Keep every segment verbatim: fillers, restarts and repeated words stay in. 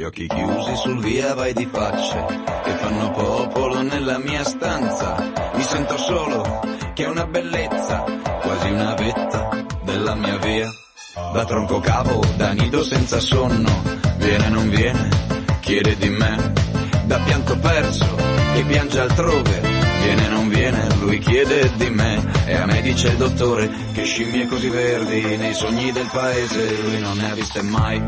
occhi chiusi sul via vai di facce che fanno popolo nella mia stanza. Mi sento solo, che è una bellezza, quasi una vetta della mia via. Da tronco cavo, da nido senza sonno, viene non viene, chiede di me. Da pianto perso, che piange altrove, viene non viene, lui chiede di me. E a me dice il dottore che scimmie così verdi nei sogni del paese lui non ne ha viste mai.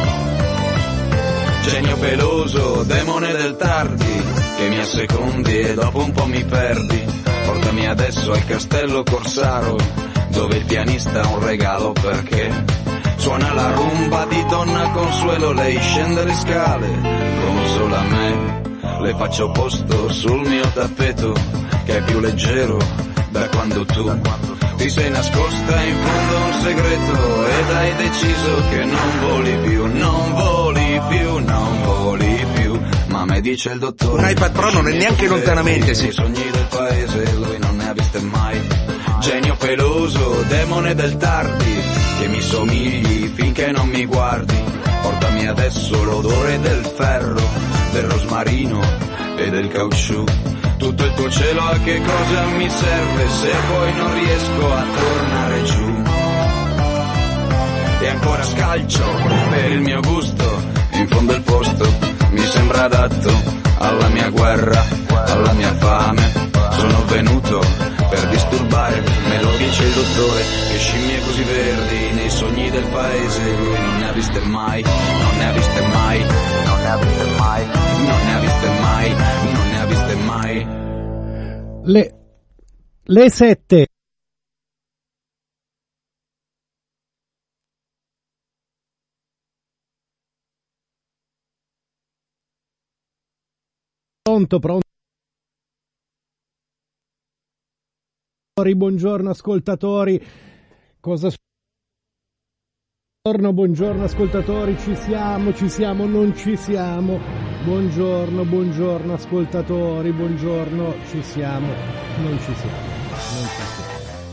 Genio peloso, demone del tardi, che mi assecondi e dopo un po' mi perdi. Portami adesso al castello Corsaro, dove il pianista ha un regalo perché suona la rumba di Donna Consuelo. Lei scende le scale, consola me, le faccio posto sul mio tappeto, che è più leggero da quando tu ti sei nascosta in fondo a un segreto ed hai deciso che non voli più, non voli più, non voli più. Ma me dice il dottore, un iPad Pro non è neanche lontanamente sì. I sogni del paese lui non ne ha viste mai. Genio peloso, demone del tardi, che mi somigli finché non mi guardi. Portami adesso l'odore del ferro, del rosmarino e del caucciù. Tutto il tuo cielo a che cosa mi serve se poi non riesco a tornare giù. E ancora scalcio per il mio gusto, in fondo il posto mi sembra adatto alla mia guerra, alla mia fame. Sono venuto per disturbare, me lo dice il dottore, che scimmie così verdi nei sogni del paese lui non ne ha viste mai, non ne ha viste mai, non ne ha viste mai, non ne ha viste mai, non ne ha viste mai. Le, le sette. Pronto, pronto. Buongiorno ascoltatori. Cosa Buongiorno, buongiorno ascoltatori, ci siamo, ci siamo, non ci siamo. Buongiorno, buongiorno ascoltatori, buongiorno, ci siamo, non ci siamo, non ci siamo.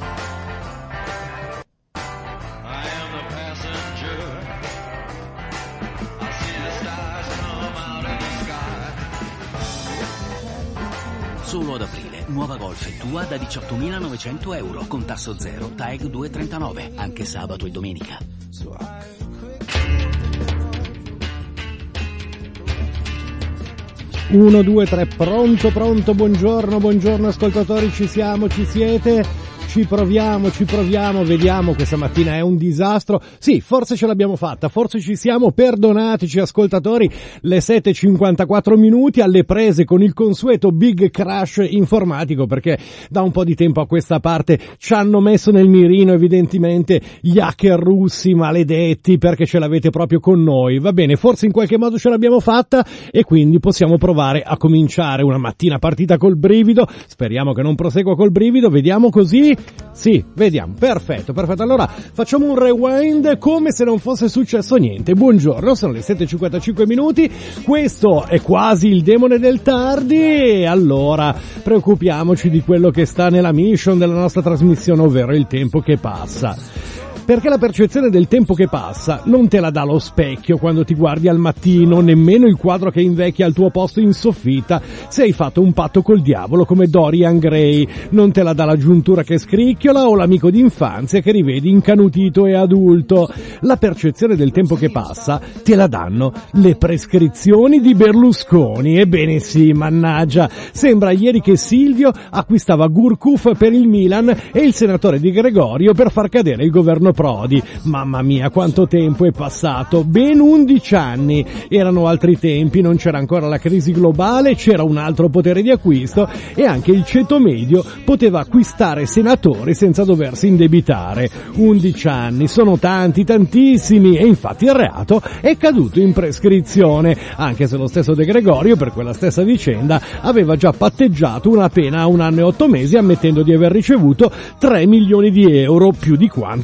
Solo ad aprile, nuova Golf tua da diciottomilanovecento euro, con tasso zero, T A E G due virgola trentanove, anche sabato e domenica. uno, due, tre, pronto, pronto, buongiorno, buongiorno ascoltatori, ci siamo, ci siete? Ci proviamo, ci proviamo, vediamo, questa mattina è un disastro. Sì, forse ce l'abbiamo fatta, forse ci siamo, perdonateci ascoltatori, le sette e cinquantaquattro minuti alle prese con il consueto big crash informatico, perché da un po' di tempo a questa parte ci hanno messo nel mirino evidentemente gli hacker russi maledetti, perché ce l'avete proprio con noi. Va bene, forse in qualche modo ce l'abbiamo fatta e quindi possiamo provare a cominciare una mattina partita col brivido. Speriamo che non prosegua col brivido, vediamo così. Sì, vediamo, perfetto, perfetto. Allora facciamo un rewind come se non fosse successo niente. Buongiorno, sono le sette e cinquantacinque minuti, questo è quasi il demone del tardi e allora preoccupiamoci di quello che sta nella mission della nostra trasmissione, ovvero il tempo che passa. Perché la percezione del tempo che passa non te la dà lo specchio quando ti guardi al mattino, nemmeno il quadro che invecchia al tuo posto in soffitta se hai fatto un patto col diavolo come Dorian Gray, non te la dà la giuntura che scricchiola o l'amico d'infanzia che rivedi incanutito e adulto. La percezione del tempo che passa te la danno le prescrizioni di Berlusconi. Ebbene sì, mannaggia, sembra ieri che Silvio acquistava Gurkuf per il Milan e il senatore Di Gregorio per far cadere il governo Prodi. Mamma mia, quanto tempo è passato, ben undici anni. Erano altri tempi, non c'era ancora la crisi globale, c'era un altro potere di acquisto e anche il ceto medio poteva acquistare senatori senza doversi indebitare. undici anni, sono tanti, tantissimi, e infatti il reato è caduto in prescrizione, anche se lo stesso De Gregorio per quella stessa vicenda aveva già patteggiato una pena a un anno e otto mesi ammettendo di aver ricevuto tre milioni di euro, più di quanto prendeva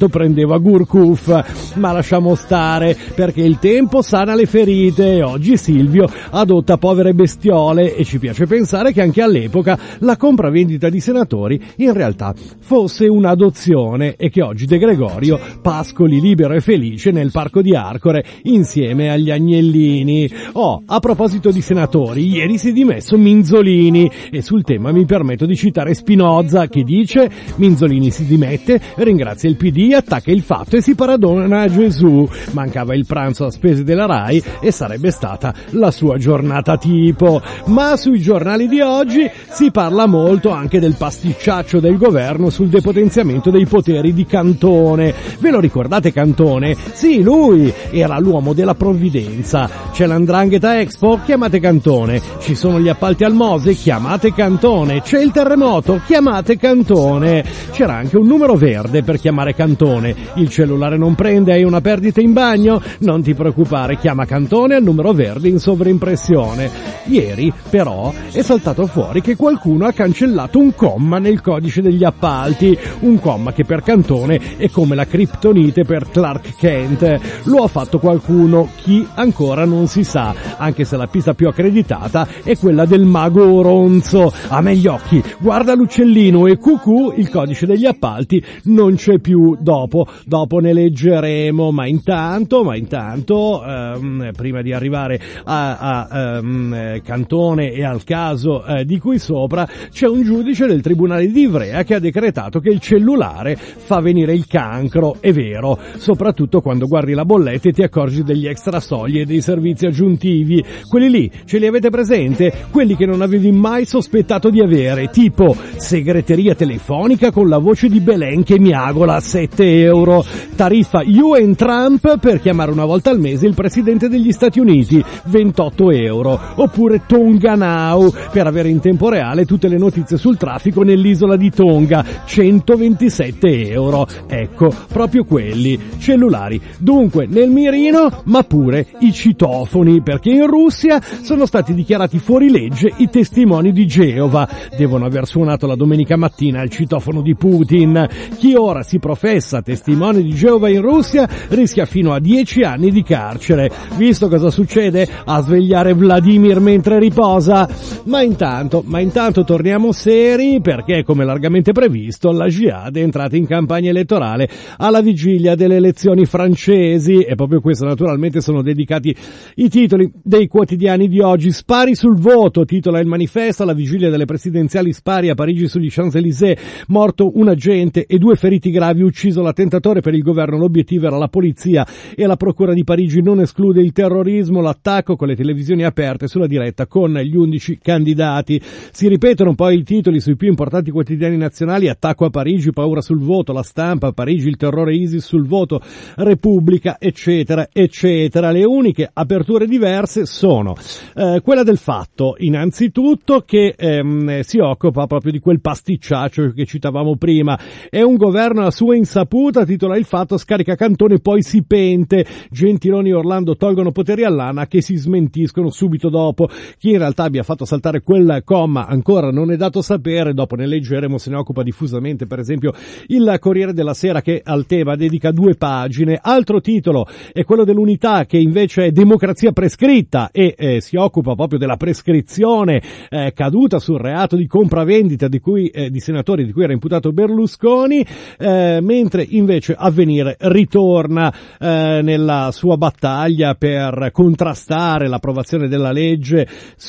credevo a Gurkuf, ma lasciamo stare, perché il tempo sana le ferite e oggi Silvio adotta povere bestiole e ci piace pensare che anche all'epoca la compravendita di senatori in realtà fosse un'adozione e che oggi De Gregorio pascoli libero e felice nel parco di Arcore insieme agli agnellini. Oh, a proposito di senatori, ieri si è dimesso Minzolini e sul tema mi permetto di citare Spinoza che dice: Minzolini si dimette, ringrazia il P D, attacca il fatto e si paradona a Gesù. Mancava il pranzo a spese della Rai e sarebbe stata la sua giornata tipo. Ma sui giornali di oggi si parla molto anche del pasticciaccio del governo sul depotenziamento dei poteri di Cantone. Ve lo ricordate Cantone? Sì, lui era l'uomo della provvidenza. C'è l'Andrangheta Expo? Chiamate Cantone. Ci sono gli appalti al Mose? Chiamate Cantone. C'è il terremoto? Chiamate Cantone. C'era anche un numero verde per chiamare Cantone. Il cellulare non prende, hai una perdita in bagno? Non ti preoccupare, chiama Cantone al numero verde in sovraimpressione. Ieri, però, è saltato fuori che qualcuno ha cancellato un comma nel codice degli appalti, un comma che per Cantone è come la criptonite per Clark Kent. Lo ha fatto qualcuno, chi ancora non si sa, anche se la pista più accreditata è quella del mago Ronzo. A me gli occhi, guarda l'uccellino e cucù, il codice degli appalti non c'è più. Dopo, dopo ne leggeremo, ma intanto, ma intanto, ehm, prima di arrivare a, a ehm, Cantone e al caso eh, di cui sopra, c'è un giudice del Tribunale di Ivrea che ha decretato che il cellulare fa venire il cancro. È vero, soprattutto quando guardi la bolletta e ti accorgi degli extra soglie e dei servizi aggiuntivi. Quelli lì, ce li avete presente? Quelli che non avevi mai sospettato di avere, tipo segreteria telefonica con la voce di Belen che miagola a sette euro, tariffa You and Trump per chiamare una volta al mese il presidente degli Stati Uniti, ventotto euro, oppure Tonga Now per avere in tempo reale tutte le notizie sul traffico nell'isola di Tonga, centoventisette euro. Ecco, proprio quelli, cellulari dunque nel mirino, ma pure i citofoni, perché in Russia sono stati dichiarati fuori legge i testimoni di Geova. Devono aver suonato la domenica mattina il citofono di Putin. Chi ora si professa testimone di Geova in Russia rischia fino a dieci anni di carcere. Visto cosa succede a svegliare Vladimir mentre riposa? Ma intanto, ma intanto torniamo seri, perché come largamente previsto la Jihad è entrata in campagna elettorale alla vigilia delle elezioni francesi e proprio questo naturalmente sono dedicati i titoli dei quotidiani di oggi. Spari sul voto, titola il Manifesto, alla vigilia delle presidenziali spari a Parigi sugli Champs-Élysées, morto un agente e due feriti gravi, ucciso l'attentatore. Per il governo l'obiettivo era la polizia e la procura di Parigi non esclude il terrorismo. L'attacco con le televisioni aperte sulla diretta con gli undici candidati. Si ripetono poi i titoli sui più importanti quotidiani nazionali: attacco a Parigi, paura sul voto, La Stampa, Parigi, il terrore ISIS sul voto, Repubblica, eccetera, eccetera. Le uniche aperture diverse sono eh, quella del Fatto, innanzitutto, che ehm, si occupa proprio di quel pasticciaccio che citavamo prima. È un governo a sua insaputa, titola il Fatto, scarica Cantone poi si pente. Gentiloni e Orlando tolgono poteri all'ANA che si smentiscono subito dopo. Chi in realtà abbia fatto saltare quel comma ancora non è dato sapere, dopo ne leggeremo, se ne occupa diffusamente per esempio il Corriere della Sera, che al tema dedica due pagine. Altro titolo è quello dell'Unità, che invece è democrazia prescritta e eh, si occupa proprio della prescrizione eh, caduta sul reato di compravendita di cui eh, di senatori di cui era imputato Berlusconi, eh, mentre invece Avvenire ritorna eh, nella sua battaglia per contrastare l'approvazione della legge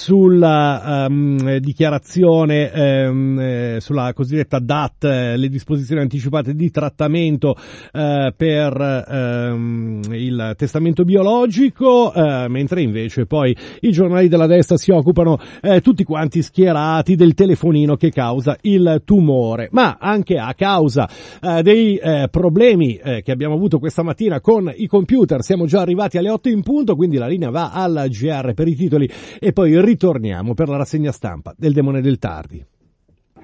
sulla um, dichiarazione um, eh, sulla cosiddetta D A T, eh, le disposizioni anticipate di trattamento eh, per um, il testamento biologico, eh, mentre invece poi i giornali della destra si occupano eh, tutti quanti schierati del telefonino che causa il tumore, ma anche a causa eh, dei eh, problemi eh, che abbiamo avuto questa mattina con i computer. Siamo già arrivati alle otto in punto, quindi la linea va alla G R per i titoli e poi ritorniamo per la rassegna stampa del Demone del Tardi.